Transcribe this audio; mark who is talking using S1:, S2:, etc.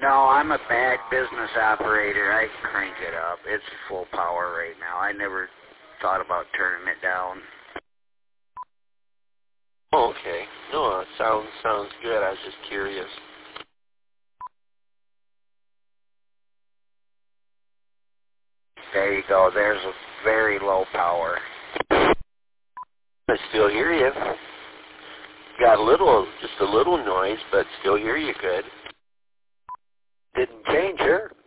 S1: No, I'm a bad business operator. I crank it up. It's full power right now. I never thought about turning it down.
S2: Oh, okay. No, it sounds good. I was just curious.
S1: There you go. There's a very low power.
S2: I still hear you. Got just a little noise, but still hear you good.
S1: Didn't change her.